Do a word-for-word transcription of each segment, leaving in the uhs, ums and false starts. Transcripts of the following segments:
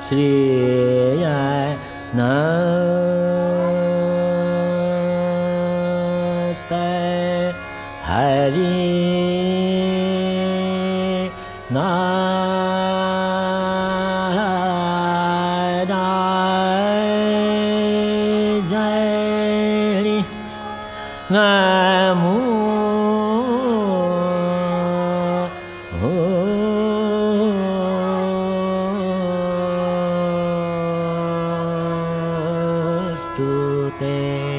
श्री न Hari Namo Stute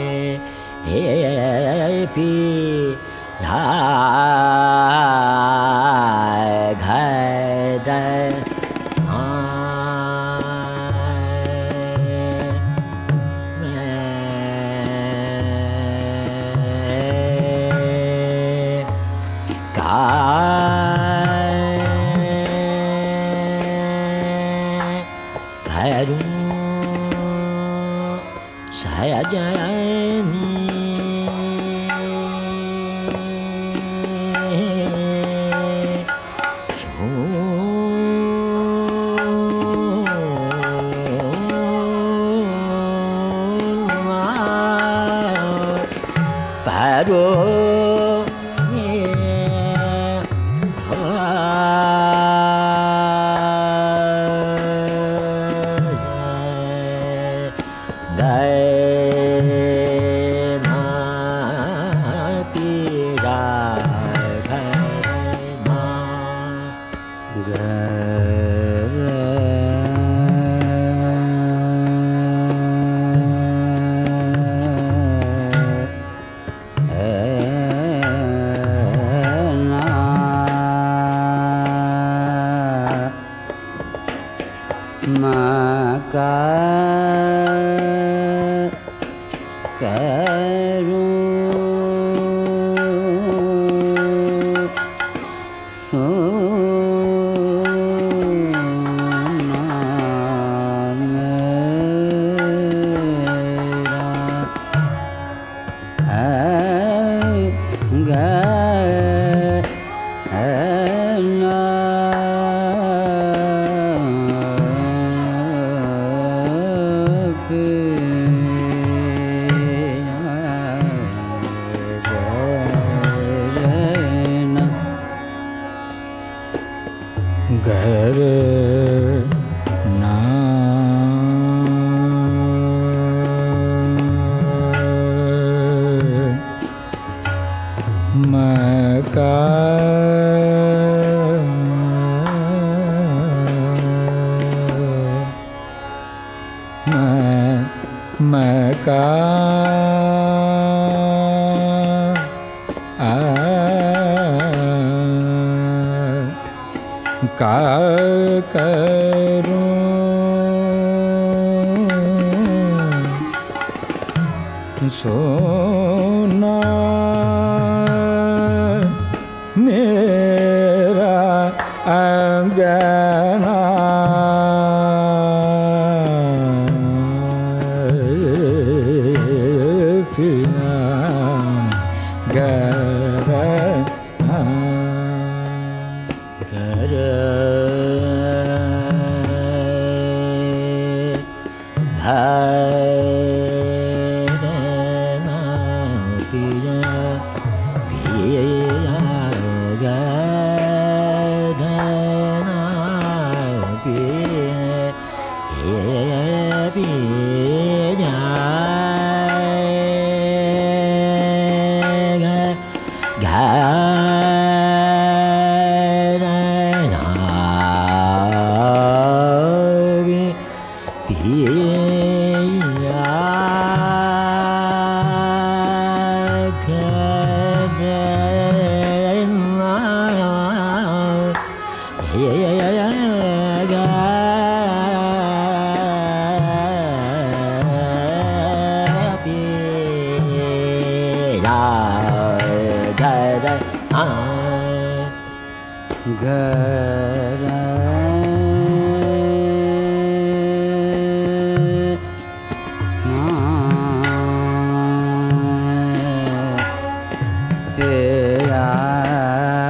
Epi Hai Ghai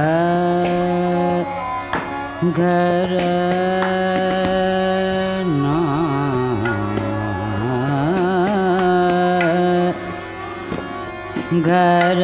घर न घर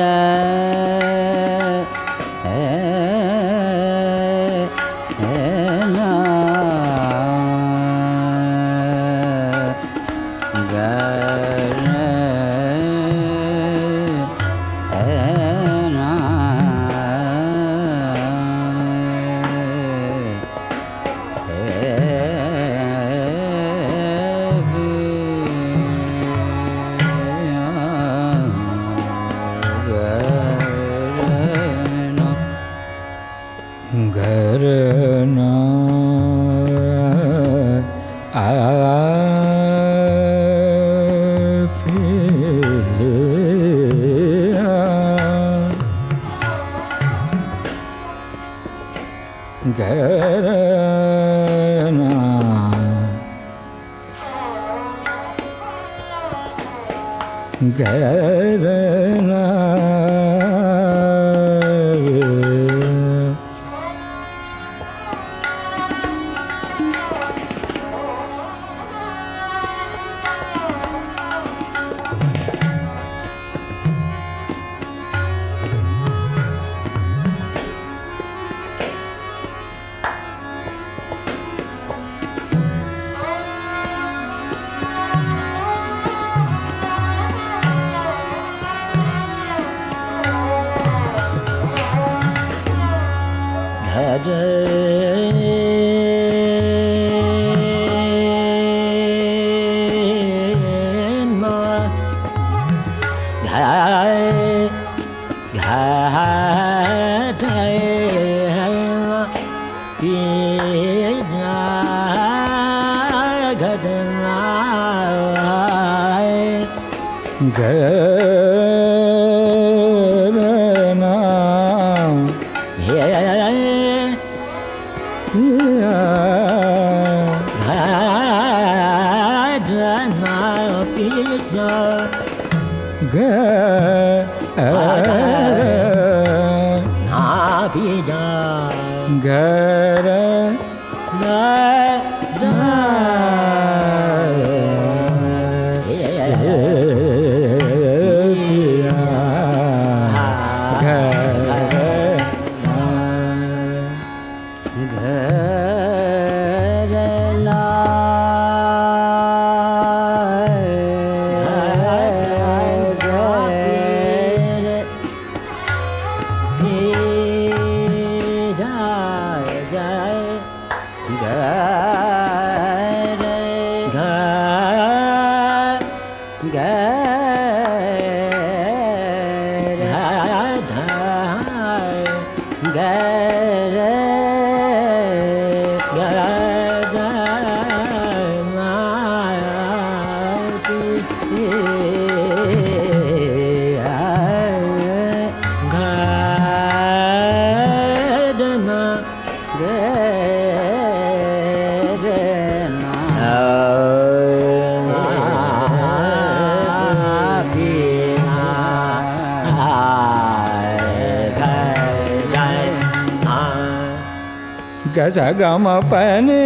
Gaza gama pane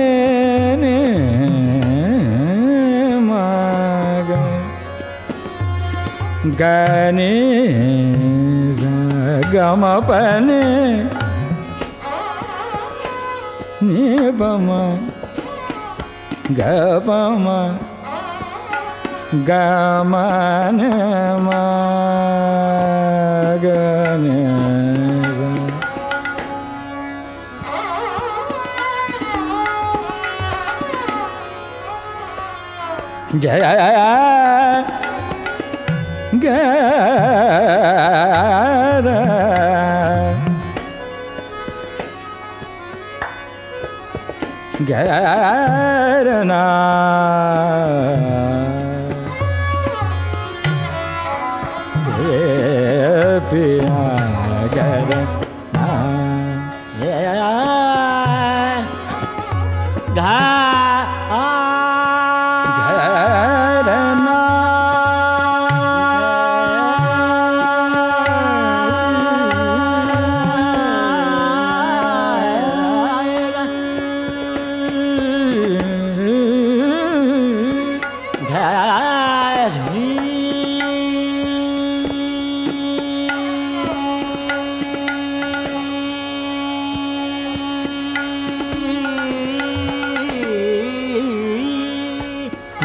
ne maga gane gama pane ne bama gabama gama ne maga ne Jaya Gara Garana Pia Garana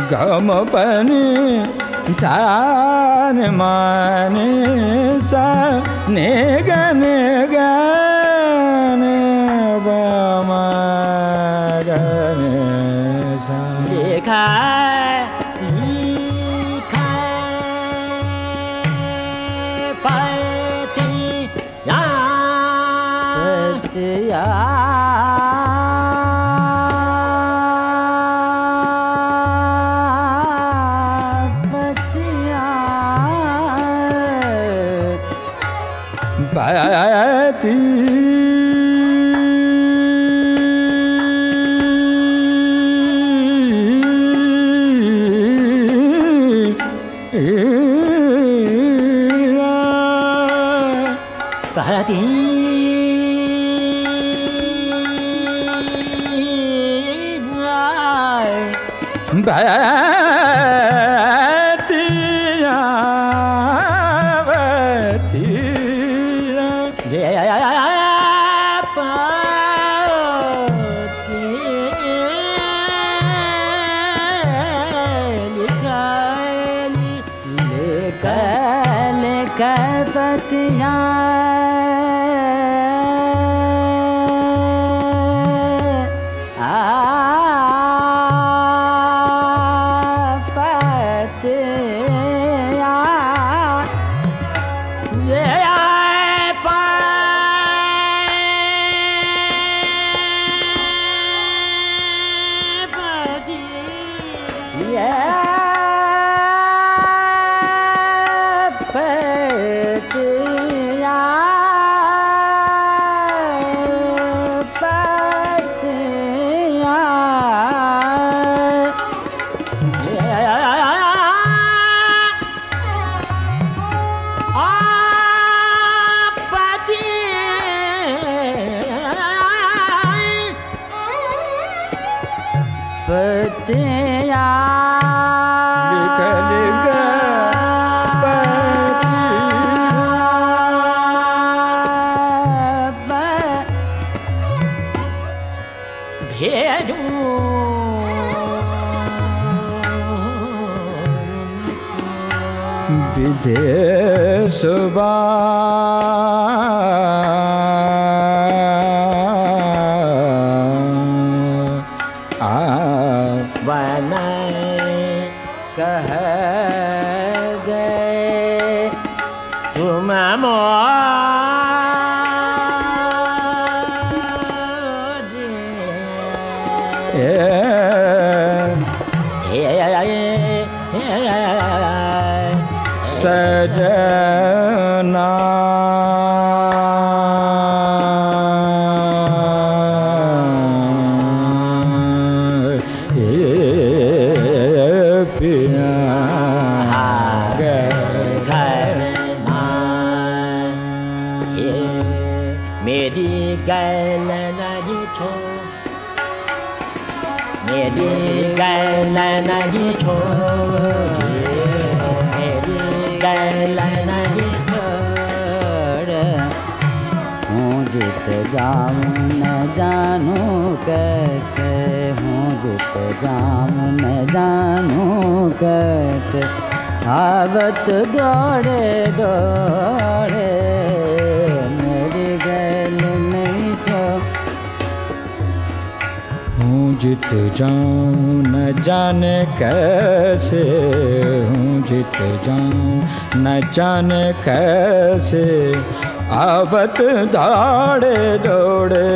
गम पनि सा नि म नि सा नि ग नि ग नि ब म ग नि सा लिखा Bhati Bhati Videsva Vana kah gaye tum Sajana Pina Meri galana jitho Meri galana jitho हूँ जित जाऊँ न जानूँ कैसे हूँ जित जाऊँ न जानूँ कैसे आवत दौड़े दौड़े मेरी गल नहीं छो हूँ जित जाऊँ न जाने कैसे हूँ जित जाऊँ न जाने कैसे आवत दौड़े दौड़े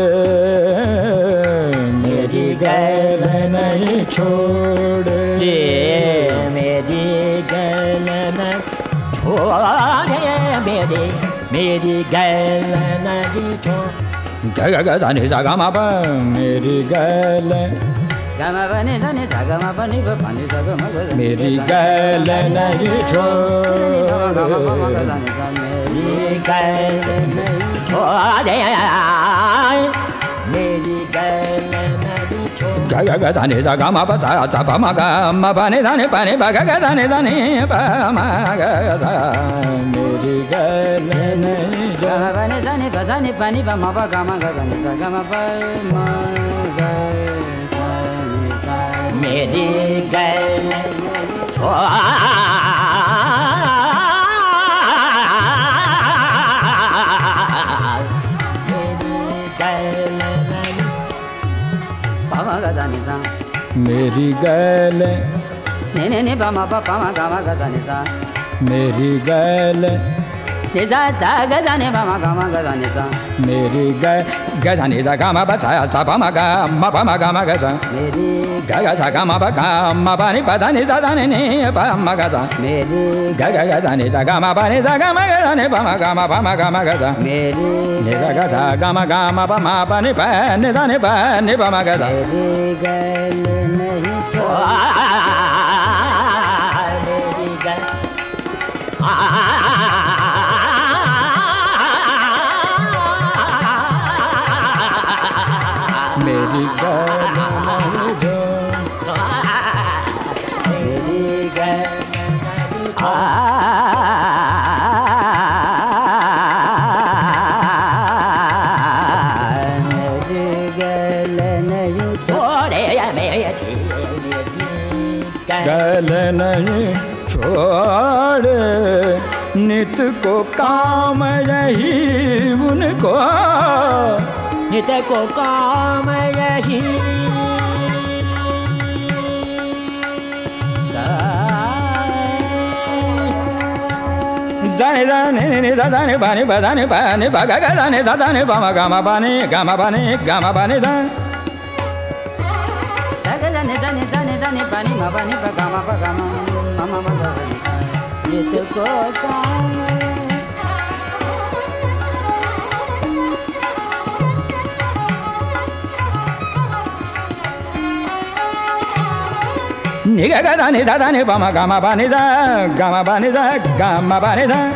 मेरी गैल नहीं छोड़े मेरी गैल न छोड़े मेरी मेरी गैल नहीं छोड़े ग ग ग ध नि सा ग म प मेरी गैल ग म प नि सा नि सा ग म प नि प प नि सा ग म ग मेरी गैल नहीं छोड़े मेरी गैल नहीं छोड़े मेरी गैल नहीं छोड़े ग ग ग ध नि सा ग म प सा सा प म ग म प नि ध नि प नि प ग ग ध नि ध नि प म ग सा मेरी गैल नहीं ग म प नि सा नि प सा नि प नि प म प ग म ग ध नि सा ग म प म ग सा नि सा मेरी गैल छोड़ मेरी गैल ने ने ने बामा पा पामा गामा गजा ने सा मेरी गैल ने जा जा गजा ने बामा गामा गजा ने सा मेरी गै गजा ने जा गामा बा सा सा पामा गा मा पामा गामा गजा मेरी गा गा सा गामा बा गा मा बा ने पा दा ने जा दा ने ने पा मा गजा मेरी गा गा गजा ने जा गामा बा ने जा गामा गजा ने पा मा गामा पा मा गामा गजा मेरी ने जा गा सा गामा गामा पा मा पा ने पा ने दा ने पा ने पा मा गजा मेरी गैल नहीं छोड़ मेरी गैल मेरी गैल नहीं जो मेरी गैल मेरी गैल नहीं छोड़े मेरी गैल नहीं छोड़ नित को काम यही उनको नित को काम यही जाने जाने ने जाने बाने बाने बाने बागा जाने जाने बामा गामा बाने गामा बाने गामा बाने जा जाने जाने जाने जाने पानी मा पानी पा गामा पा गामा मामा मा गा ये तो को काम निगा गा जाने जाने बामा गामा बाने जा गामा बाने जा गामा बाने जा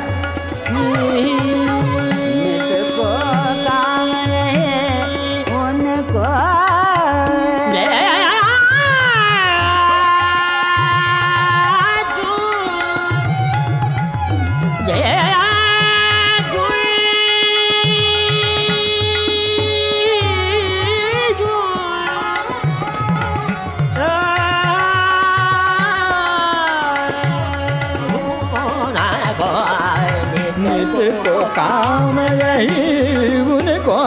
ये तो को काम है उनको को काम यही उनको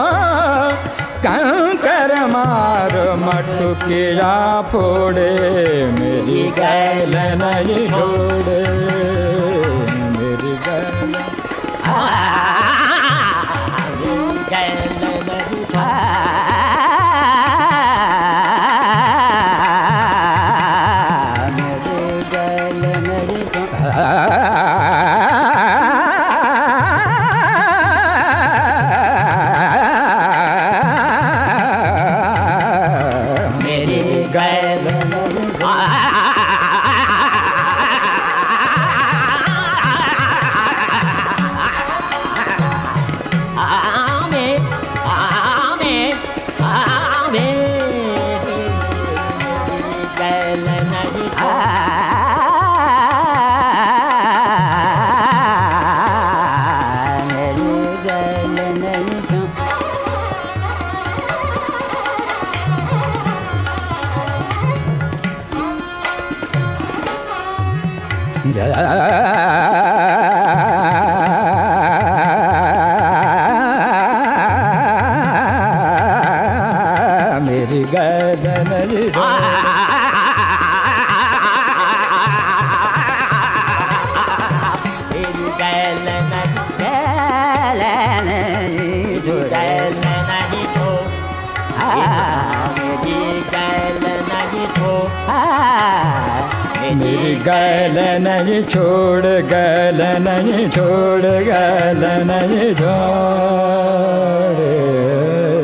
कंकर मार मटुकिया फोड़े मेरी गैल नहीं छोड़े मेरी गैल गैल नहीं मेरी गैल नहीं मेरी गैल नहीं गैल नहीं छोड़ मेरी गैल नहीं छोड़ मेरी गैल नहीं छोड़ गैल नहीं छोड़ गैल नहीं छोड़